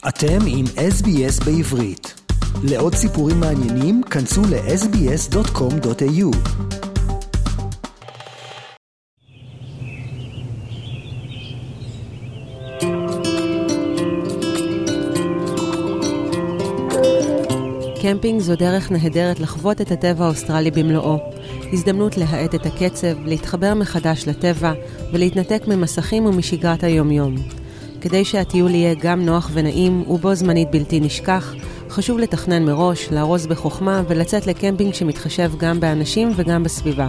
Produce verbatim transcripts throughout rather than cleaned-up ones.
אתם עם אס בי אס בעברית. לעוד סיפורים מעניינים, כנסו ל אס בי אס דוט קום דוט איי יו. קמפינג זו דרך נהדרת לחוות את הטבע האוסטרלי במלואו. הזדמנות להאט את הקצב, להתחבר מחדש לטבע ולהתנתק ממסכים ומשגרת היום-יום. כדי שהטיול יהיה גם נוח ונעים ובו זמנית בלתי נשכח, חשוב לתכנן מראש, לארוז בחוכמה ולצאת לקמפינג שמתחשב גם באנשים וגם בסביבה.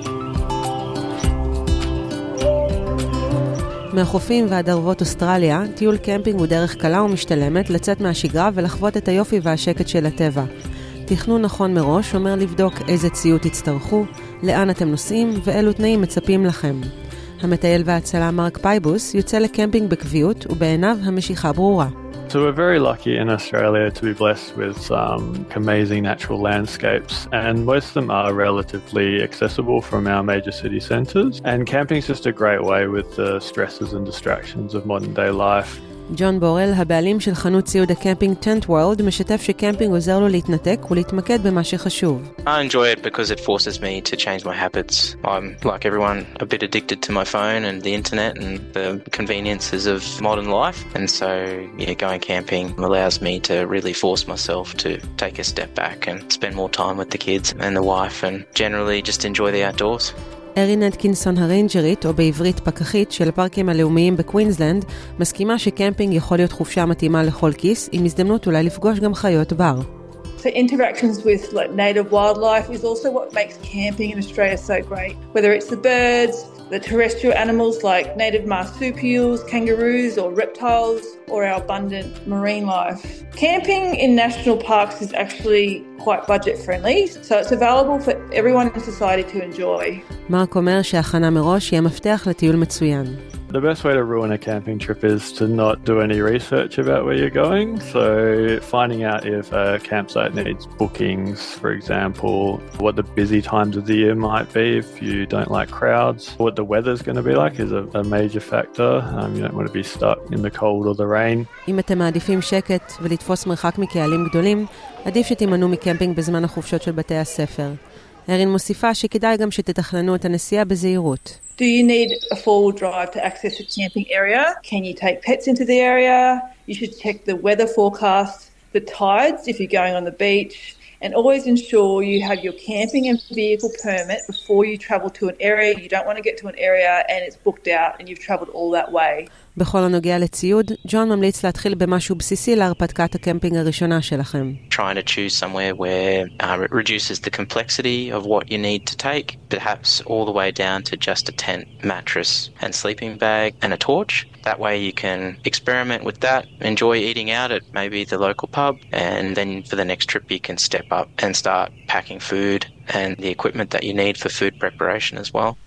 מהחופים ועד ערבות אוסטרליה, טיול קמפינג הוא דרך קלה ומשתלמת לצאת מהשגרה ולחוות את היופי והשקט של הטבע. תכנון נכון מראש אומר לבדוק איזה ציוד תצטרכו, לאן אתם נוסעים ואילו תנאים מצפים לכם. המטייל והצלה מרק פייבוס יוצא לקמפינג בקביעות ובעיניו המשיכה ברורה. So we're very lucky in Australia to be blessed with some amazing natural landscapes, and most of them are relatively accessible from our major city centres. And camping is just a great way with the stresses and distractions of modern day life. ג'ון בורל, הבעלים של חנות ציוד הקמפינג Tent World, משתף שקמפינג עוזר לו להתנתק ולהתמקד במה שחשוב. I enjoy it because it forces me to change my habits. I'm, like everyone, a bit addicted to my phone and the internet and the conveniences of modern life. And so, yeah, going camping allows me to really force myself to take a step back and spend more time with the kids and the wife and generally just enjoy the outdoors. ארין אדקינסון הריינג'רית, או בעברית פקחית, של הפארקים הלאומיים בקווינסלנד, מסכימה שקמפינג יכול להיות חופשה מתאימה לכל כיס, עם הזדמנות אולי לפגוש גם חיות בר. So interactions with like native wildlife is also what makes camping in Australia so great. Whether it's the birds, the terrestrial animals like native marsupials, kangaroos or reptiles, or our abundant marine life. Camping in national parks is actually quite budget friendly, so it's available for everyone in society to enjoy. מרק אומר שההכנה מראש היא המפתח לטיול מצוין. The best way to ruin a camping trip is to not do any research about where you're going. So finding out if a campsite needs bookings, for example, what the busy times of the year might be if you don't like crowds, what the weather's going to be like is a, a major factor. Um, you don't want to be stuck in the cold or the rain. אם אתם מעדיפים שקט ולתפוס מרחק מקהלים גדולים, עדיף שתימנעו מקמפינג בזמן החופשות של בתי הספר. ארין מוסיפה שכדאי גם שתתכננו את הנסיעה בזהירות. Do you need a four-wheel drive to access a camping area? Can you take pets into the area? You should check the weather forecast, the tides if you're going on the beach, and always ensure you have your camping and vehicle permit before you travel to an area. You don't want to get to an area and it's booked out and you've traveled all that way. בכל הנוגע לציוד, ג'ון ממליץ להתחיל במשהו בסיסי להרפתקת הקמפינג הראשונה שלכם. Trying to choose somewhere where um, it reduces the complexity of what you need to take, perhaps all the way down to just a tent, mattress and sleeping bag and a torch. That way you can experiment with that, enjoy eating out at maybe the local pub, and then for the next trip you can step up and start packing food and the equipment that you need for food preparation as well.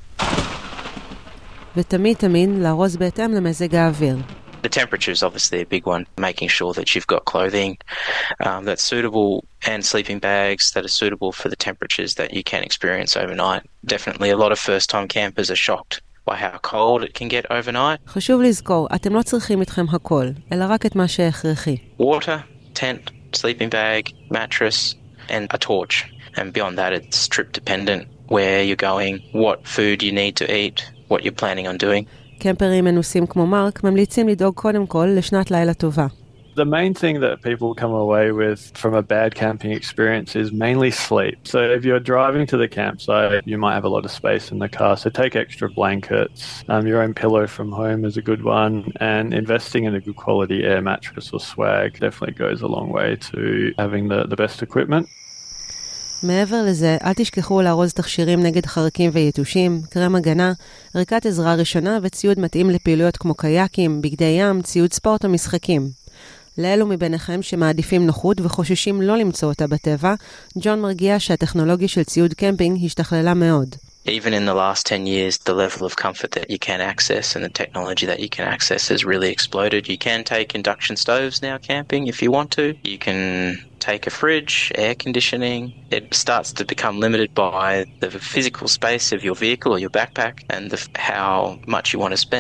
ותמיד תמיד לארוז בהתאם למזג האוויר. The temperature is obviously a big one, making sure that you've got clothing um, that's suitable and sleeping bags that are suitable for the temperatures that you can experience overnight. Definitely a lot of first-time campers are shocked by how cold it can get overnight. חשוב לזכור, אתם לא צריכים איתכם הכל, אלא רק את מה שהכרחי. Water, tent, sleeping bag, mattress and a torch. And beyond that it's trip dependent, where you're going, what food you need to eat, what you're planning on doing. קמפרים מנוסים כמו מרק ממליצים לדאוג קודם כל לשנת לילה טובה. The main thing that people come away with from a bad camping experience is mainly sleep. So if you're driving to the campsite, you might have a lot of space in the car, so take extra blankets. Um, your own pillow from home is a good one, and investing in a good quality air mattress or swag definitely goes a long way to having the, the best equipment. מעבר לזה, אל תשכחו לארוז תכשירים נגד חרקים ויתושים, קרם הגנה, ערכת עזרה ראשונה וציוד מתאים לפעילויות כמו קייקים, בגדי ים, ציוד ספורט או משחקים. לאלו מביניכם שמעדיפים נוחות וחוששים לא למצוא אותה בטבע, ג'ון מרגיע שהטכנולוגיה של ציוד קמפינג השתכללה מאוד. Even in the last ten years, the level of comfort that you can access and the technology that you can access has really exploded. You can take induction stoves now camping if you want to. You can take a fridge, air conditioning. It starts to become limited by the physical space of your vehicle or your backpack and the, how much you want to spend.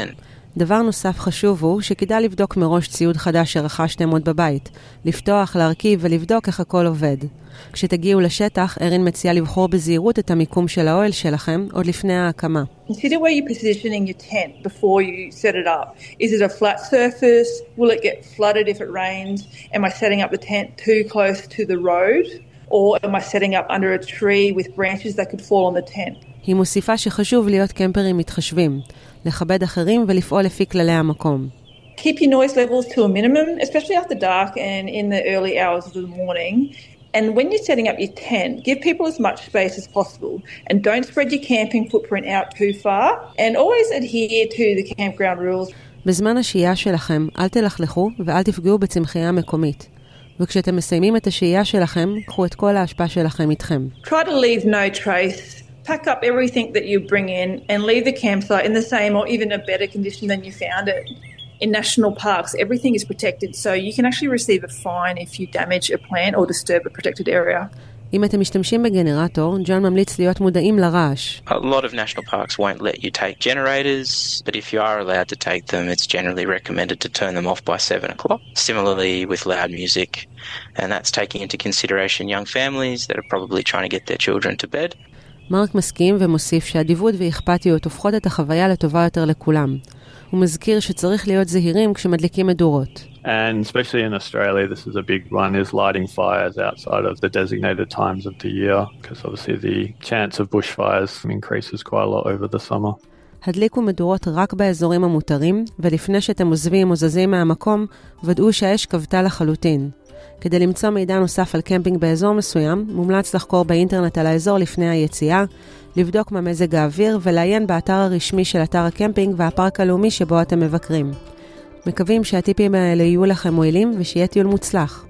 דבר נוסף חשוב הוא שכדאי לבדוק מראש ציוד חדש שרכשתם עוד בבית, לפתוח, להרכיב ולבדוק איך הכל עובד. כשתגיעו לשטח, ארין מציעה לבחור בזהירות את המיקום של האוהל שלכם עוד לפני ההקמה. Consider where you're positioning your tent before you set it up. Is it a flat surface? Will it get flooded if it rains? Am I setting up the tent too close to the road? Or am I setting up under a tree with branches that could fall on the tent? היא מוסיפה שחשוב להיות קמפרים מתחשבים, לכבד אחרים ולפעול לפי כללי המקום. Keep your noise levels to a minimum, especially after dark and in the early hours of the morning. And when you're setting up your tent, give people as much space as possible and don't spread your camping footprint out too far and always adhere to the campground rules. בזמן השהייה שלכם, אל תלכלכו ואל תפגעו בצמחייה מקומית. וכשאתם מסיימים את השהייה שלכם, קחו את כל ההשפעה שלכם איתכם. Try to leave no trace. Pack up everything that you bring in and leave the campsite in the same or even a better condition than you found it. In national parks, everything is protected, so you can actually receive a fine if you damage a plant or disturb a protected area. אם אתם משתמשים בגנרטור, ג'ון ממליץ להיות מודעים לרעש. A lot of national parks won't let you take generators, but if you are allowed to take them, it's generally recommended to turn them off by seven o'clock. Similarly with loud music, and that's taking into consideration young families that are probably trying to get their children to bed. מרק מסכים ומוסיף שהדיווד ואכפתיות הופכות את החוויה לטובה יותר לכולם. הוא מזכיר שצריך להיות זהירים כשמדליקים מדורות. And especially in Australia, this is a big one, is lighting fires outside of the designated times of the year, because obviously the chance of bushfires increases quite a lot over the summer. הדליקו מדורות רק באזורים המותרים, ולפני שאתם עוזבים או זזים מהמקום, ודאו שהאש כבתה לחלוטין. כדי למצוא מידע נוסף על קמפינג באזור מסוים, מומלץ לחקור באינטרנט על האזור לפני היציאה, לבדוק מה מזג האוויר ולעיין באתר הרשמי של אתר הקמפינג והפארק הלאומי שבו אתם מבקרים. מקווים שהטיפים האלה יהיו לכם מועילים ושיהיה טיול מוצלח.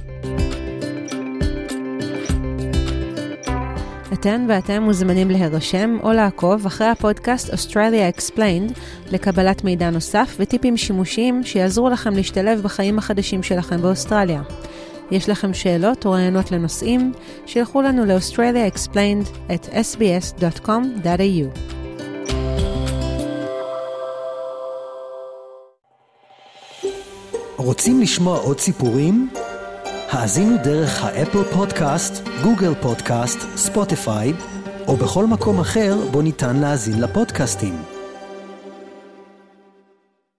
אתן ואתם מוזמנים להירשם או לעקוב אחרי הפודקאסט Australia Explained לקבלת מידע נוסף וטיפים שימושיים שיעזרו לכם להשתלב בחיים החדשים שלכם באוסטרליה. יש לכם שאלות או רעיונות לנושאים? שלחו לנו ל-Australia Explained at s b s dot com dot a u. רוצים לשמוע עוד סיפורים? האזינו דרך האפל פודקאסט, גוגל פודקאסט, ספוטיפיי, או בכל מקום אחר בו ניתן להאזין לפודקאסטים.